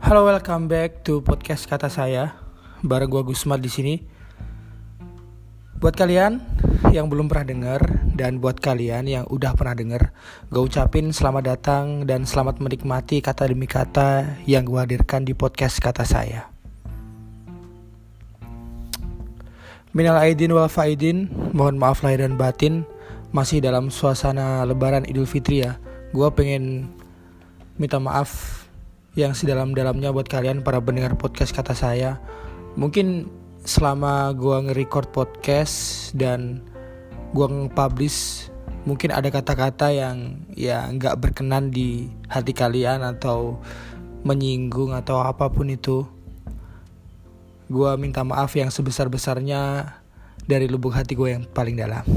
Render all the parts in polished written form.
Halo, welcome back to podcast kata saya. Bareng gua Gusmat di sini. Buat kalian yang belum pernah dengar dan buat kalian yang udah pernah dengar, gue ucapin selamat datang dan selamat menikmati kata demi kata yang gue hadirkan di podcast kata saya. Minal aidin wal faidin, mohon maaf lahir dan batin. Masih dalam suasana lebaran Idul Fitri ya. Gue pengen minta maaf yang sedalam-dalamnya buat kalian para pendengar podcast kata saya. Mungkin selama gue nge-record podcast dan gue nge-publish, mungkin ada kata-kata yang ya gak berkenan di hati kalian atau menyinggung atau apapun itu. Gue minta maaf yang sebesar-besarnya dari lubuk hati gue yang paling dalam.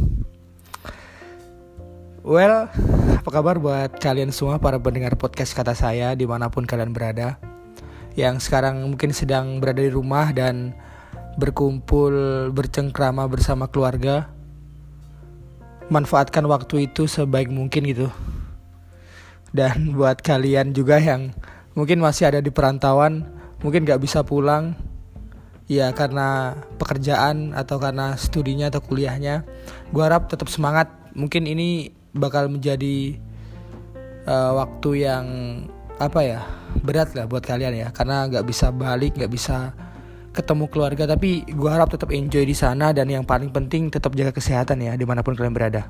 Well, apa kabar buat kalian semua para pendengar podcast kata saya dimanapun kalian berada, yang sekarang mungkin sedang berada di rumah dan berkumpul bercengkrama bersama keluarga. Manfaatkan waktu itu sebaik mungkin gitu. Dan buat kalian juga yang mungkin masih ada di perantauan, mungkin gak bisa pulang ya karena pekerjaan atau karena studinya atau kuliahnya, gue harap tetap semangat. Mungkin ini bakal menjadi waktu yang berat lah buat kalian ya, karena gak bisa balik, gak bisa ketemu keluarga. Tapi gue harap tetap enjoy di sana, dan yang paling penting tetap jaga kesehatan ya dimanapun kalian berada.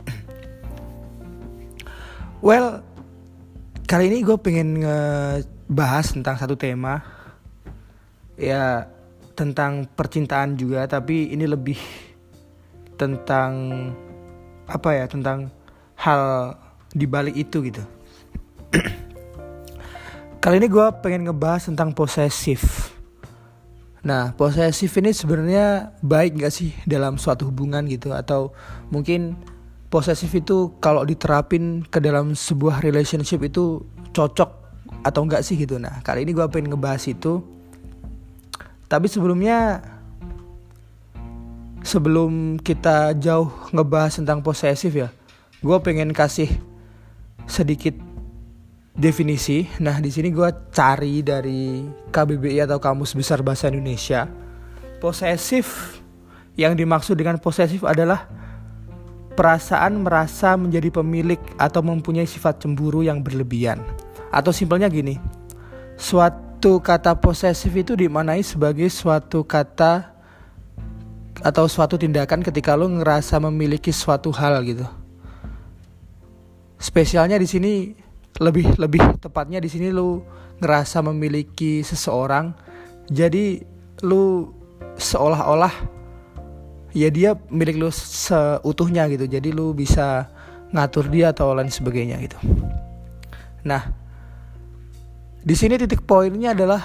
Well, kali ini gue pengen ngebahas tentang satu tema ya, tentang percintaan juga, tapi ini lebih tentang tentang hal di balik itu gitu. Kali ini gue pengen ngebahas tentang posesif. Nah, posesif ini sebenarnya baik gak sih dalam suatu hubungan gitu? Atau mungkin posesif itu kalau diterapin ke dalam sebuah relationship itu cocok atau enggak sih gitu. Nah, kali ini gue pengen ngebahas itu. Tapi sebelum kita jauh ngebahas tentang posesif ya, gue pengen kasih sedikit definisi. Nah, di sini gue cari dari KBBI atau Kamus Besar Bahasa Indonesia. Posesif, yang dimaksud dengan posesif adalah perasaan merasa menjadi pemilik atau mempunyai sifat cemburu yang berlebihan. Atau simpelnya gini, suatu kata posesif itu dimaknai sebagai suatu kata atau suatu tindakan ketika lo ngerasa memiliki suatu hal gitu. Spesialnya di sini, lebih tepatnya di sini lu ngerasa memiliki seseorang, jadi lu seolah-olah ya dia milik lu seutuhnya gitu, jadi lu bisa ngatur dia atau lain sebagainya gitu. Nah, di sini titik poinnya adalah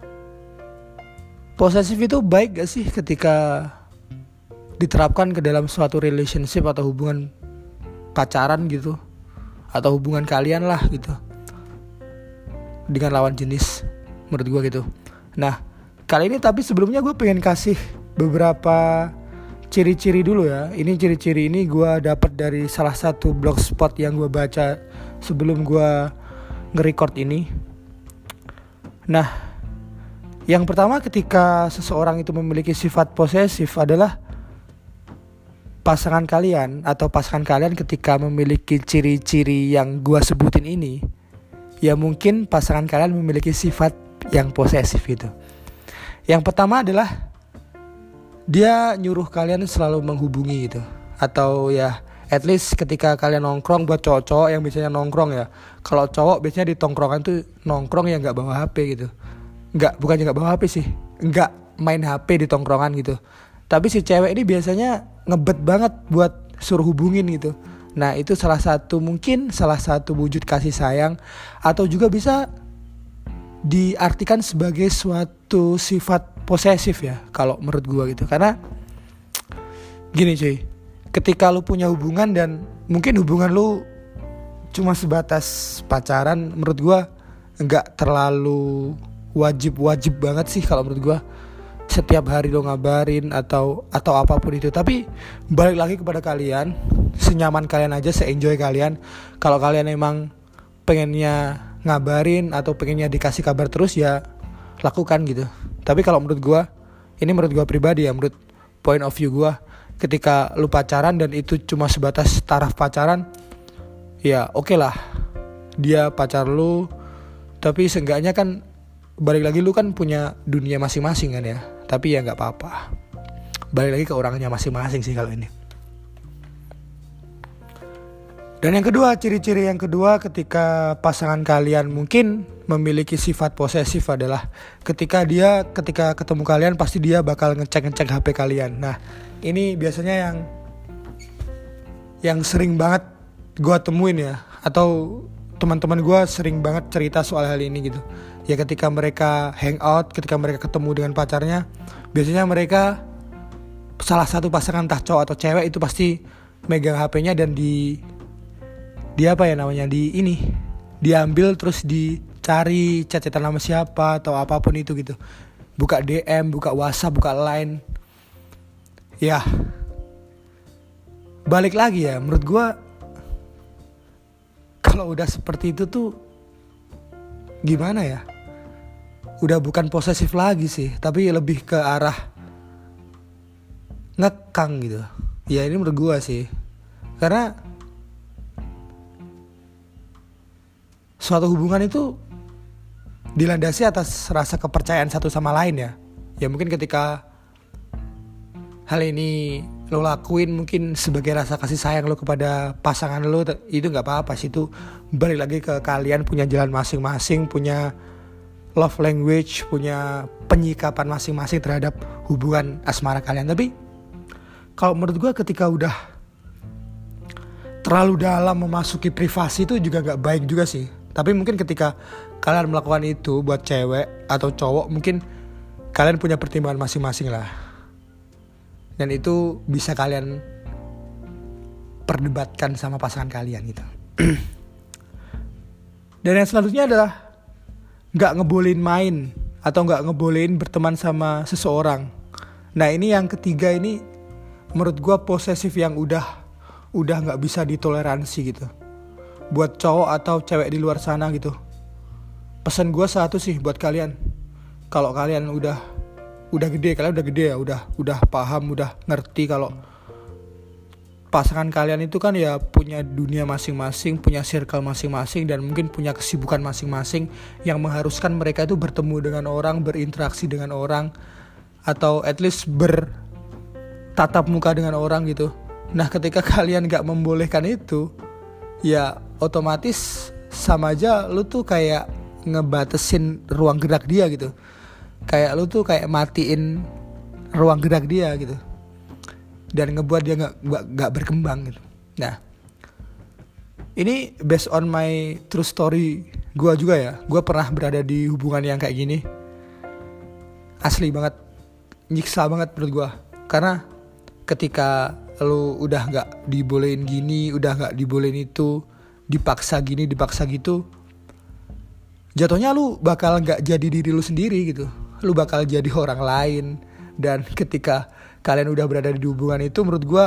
posesif itu baik gak sih ketika diterapkan ke dalam suatu relationship atau hubungan pacaran gitu, atau hubungan kalian lah gitu dengan lawan jenis, menurut gue gitu. Nah, kali ini tapi sebelumnya gue pengen kasih beberapa ciri-ciri dulu ya. Ini ciri-ciri ini gue dapat dari salah satu blogspot yang gue baca sebelum gue nge-record ini. Nah, yang pertama ketika seseorang itu memiliki sifat posesif adalah pasangan kalian ketika memiliki ciri-ciri yang gua sebutin ini, ya mungkin pasangan kalian memiliki sifat yang posesif gitu. Yang pertama adalah dia nyuruh kalian selalu menghubungi gitu. Atau ya at least ketika kalian nongkrong, buat cowok-cowok yang biasanya nongkrong ya, kalau cowok biasanya di tongkrongan tuh nongkrong yang gak bawa HP gitu. Bukannya gak bawa HP sih, gak main HP di tongkrongan gitu. Tapi si cewek ini biasanya ngebet banget buat suruh hubungin gitu. Nah, itu salah satu wujud kasih sayang, atau juga bisa diartikan sebagai suatu sifat posesif ya kalau menurut gue gitu. Karena gini cuy, ketika lu punya hubungan dan mungkin hubungan lu cuma sebatas pacaran, menurut gue gak terlalu wajib banget sih kalau menurut gue setiap hari lo ngabarin atau apapun itu. Tapi balik lagi kepada kalian, senyaman kalian aja, se-enjoy kalian. Kalau kalian emang pengennya ngabarin atau pengennya dikasih kabar terus, ya lakukan gitu. Tapi kalau menurut gue, ini menurut gue pribadi ya, menurut point of view gue, ketika lu pacaran dan itu cuma sebatas taraf pacaran, ya oke lah, dia pacar lu, tapi seenggaknya kan balik lagi lu kan punya dunia masing-masing kan ya. Tapi ya gak apa-apa, balik lagi ke orangnya masing-masing sih kalau ini. Dan yang kedua, ciri-ciri yang kedua ketika pasangan kalian mungkin memiliki sifat posesif adalah ketika ketemu kalian pasti dia bakal ngecek HP kalian. Nah, ini biasanya yang sering banget gue temuin ya, atau teman-teman gue sering banget cerita soal hal ini gitu. Ya ketika mereka hangout, ketika mereka ketemu dengan pacarnya, biasanya mereka salah satu pasangan entah cowok atau cewek itu pasti megang HP-nya dan diambil terus dicari chat-chatan sama siapa atau apapun itu gitu. Buka DM, buka WhatsApp, buka Line. Ya, balik lagi ya, menurut gue kalau udah seperti itu tuh gimana ya, udah bukan posesif lagi sih, tapi lebih ke arah ngekang gitu. Ya ini menurut gue sih, karena suatu hubungan itu dilandasi atas rasa kepercayaan satu sama lain ya. Ya mungkin ketika hal ini lo lakuin mungkin sebagai rasa kasih sayang lo kepada pasangan lo, itu gak apa-apa sih. Itu balik lagi ke kalian punya jalan masing-masing, punya love language, punya penyikapan masing-masing terhadap hubungan asmara kalian. Tapi kalau menurut gue ketika udah terlalu dalam memasuki privasi itu juga gak baik juga sih. Tapi mungkin ketika kalian melakukan itu buat cewek atau cowok, mungkin kalian punya pertimbangan masing-masing lah. Dan itu bisa kalian perdebatkan sama pasangan kalian gitu. Dan yang selanjutnya adalah gak ngebolehin main atau gak ngebolehin berteman sama seseorang. Nah ini yang ketiga, ini menurut gue posesif yang udah gak bisa ditoleransi gitu. Buat cowok atau cewek di luar sana gitu, pesan gue satu sih buat kalian. Kalau kalian udah gede, ya udah paham, udah ngerti kalau pasangan kalian itu kan ya punya dunia masing-masing, punya circle masing-masing, dan mungkin punya kesibukan masing-masing yang mengharuskan mereka itu bertemu dengan orang, berinteraksi dengan orang, atau at least bertatap muka dengan orang gitu. Nah ketika kalian gak membolehkan itu, ya otomatis sama aja lu tuh kayak ngebatesin ruang gerak dia gitu. Kayak lu tuh kayak matiin ruang gerak dia gitu, dan ngebuat dia gak berkembang gitu. Nah ini based on my true story gue juga ya. Gue pernah berada di hubungan yang kayak gini. Asli banget, nyiksa banget menurut gue. Karena ketika lu udah gak dibolehin gini, udah gak dibolehin itu, dipaksa gini, dipaksa gitu, jatuhnya lu bakal gak jadi diri lu sendiri gitu. Lu bakal jadi orang lain. Dan ketika kalian udah berada di hubungan itu, menurut gue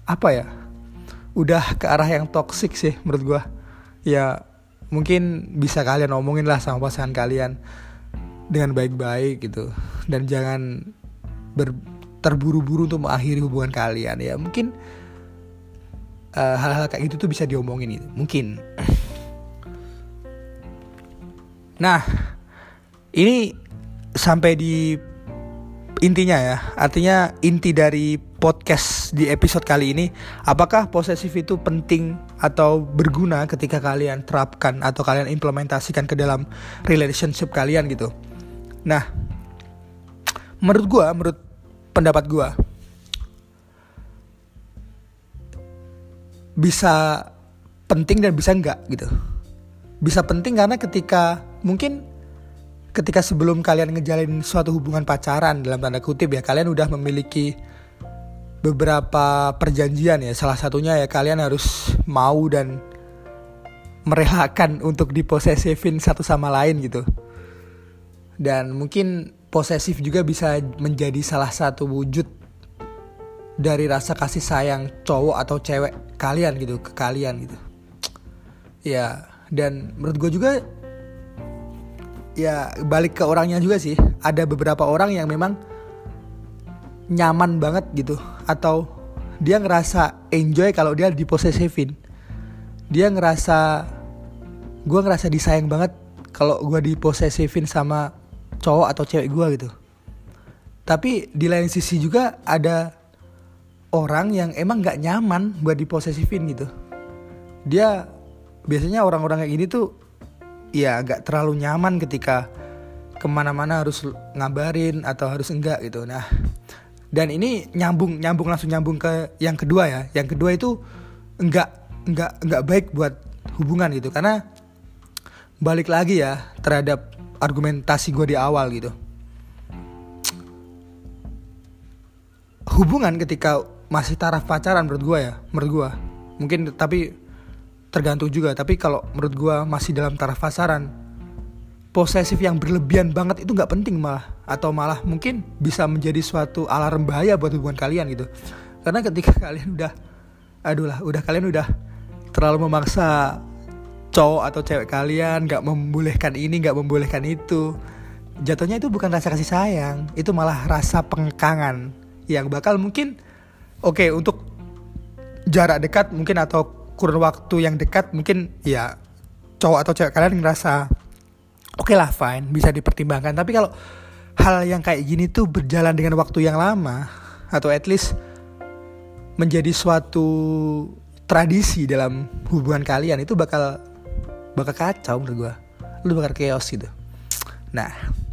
udah ke arah yang toksik sih menurut gue. Ya mungkin bisa kalian omongin lah sama pasangan kalian dengan baik-baik gitu. Dan jangan terburu-buru untuk mengakhiri hubungan kalian. Ya mungkin hal-hal kayak gitu tuh bisa diomongin gitu, mungkin. Nah ini sampai di intinya ya. Artinya inti dari podcast di episode kali ini, apakah posesif itu penting atau berguna ketika kalian terapkan atau kalian implementasikan ke dalam relationship kalian gitu. Nah menurut pendapat gue, bisa penting dan bisa enggak gitu. Bisa penting karena ketika sebelum kalian ngejalin suatu hubungan pacaran dalam tanda kutip ya, kalian udah memiliki beberapa perjanjian ya. Salah satunya ya kalian harus mau dan merelakan untuk diposesifin satu sama lain gitu. Dan mungkin posesif juga bisa menjadi salah satu wujud dari rasa kasih sayang cowok atau cewek kalian gitu ke kalian gitu. Ya, dan menurut gue juga ya balik ke orangnya juga sih. Ada beberapa orang yang memang nyaman banget gitu, atau dia ngerasa enjoy kalau dia diposesifin. Dia ngerasa, gue ngerasa disayang banget kalau gue diposesifin sama cowok atau cewek gue gitu. Tapi di lain sisi juga ada orang yang emang gak nyaman buat diposesifin gitu. Dia biasanya orang-orang kayak gini tuh ya gak terlalu nyaman ketika kemana-mana harus ngabarin atau harus enggak gitu. Nah, dan ini nyambung ke yang kedua ya. Yang kedua itu enggak baik buat hubungan gitu. Karena balik lagi ya terhadap argumentasi gue di awal gitu. Hubungan ketika masih taraf pacaran menurut gue mungkin, tapi tergantung juga. Tapi kalau menurut gue masih dalam taraf pacaran, posesif yang berlebihan banget itu nggak penting malah, atau malah mungkin bisa menjadi suatu alarm bahaya buat hubungan kalian gitu. Karena ketika kalian kalian udah terlalu memaksa cowok atau cewek kalian, nggak membolehkan ini, nggak membolehkan itu, jatuhnya itu bukan rasa kasih sayang, itu malah rasa pengekangan yang bakal mungkin untuk jarak dekat mungkin, atau kurun waktu yang dekat mungkin ya cowok atau cewek kalian ngerasa oke lah, fine, bisa dipertimbangkan. Tapi kalau hal yang kayak gini tuh berjalan dengan waktu yang lama, atau at least menjadi suatu tradisi dalam hubungan kalian, itu bakal kacau menurut gue. Lu bakal chaos gitu. Nah,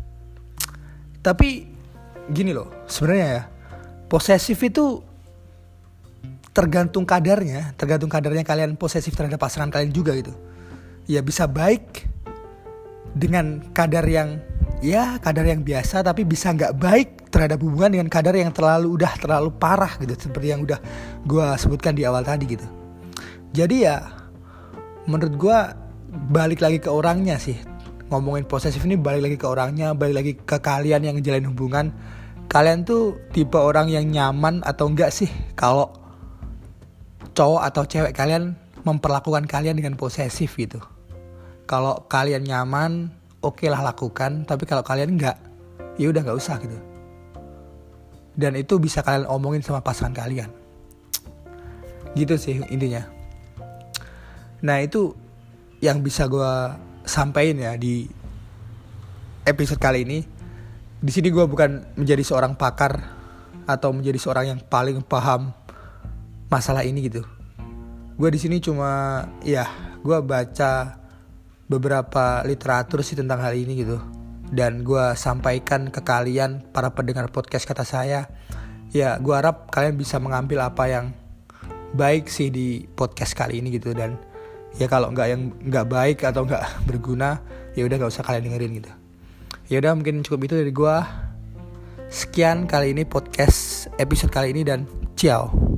tapi gini loh, sebenarnya ya, posesif itu tergantung kadarnya kalian posesif terhadap pasangan kalian juga gitu. Ya bisa baik dengan kadar yang biasa, tapi bisa nggak baik terhadap hubungan dengan kadar yang terlalu parah gitu, seperti yang udah gue sebutkan di awal tadi gitu. Jadi ya menurut gue balik lagi ke orangnya sih. Ngomongin posesif ini balik lagi ke orangnya, balik lagi ke kalian yang ngejalin hubungan. Kalian tuh tipe orang yang nyaman atau enggak sih kalau cowok atau cewek kalian memperlakukan kalian dengan posesif gitu. Kalau kalian nyaman, oke lah lakukan. Tapi kalau kalian enggak, ya udah nggak usah gitu. Dan itu bisa kalian omongin sama pasangan kalian. Gitu sih intinya. Nah, itu yang bisa gue sampaikan ya di episode kali ini. Di sini gue bukan menjadi seorang pakar atau menjadi seorang yang paling paham masalah ini gitu. Gue di sini cuma gue baca beberapa literatur sih tentang hal ini gitu, dan gue sampaikan ke kalian para pendengar podcast Kata Saya. Ya, gue harap kalian bisa mengambil apa yang baik sih di podcast kali ini gitu, dan ya kalau nggak baik atau nggak berguna, ya udah nggak usah kalian dengerin gitu. Ya udah, mungkin cukup itu dari gue. Sekian kali ini podcast episode kali ini, dan ciao.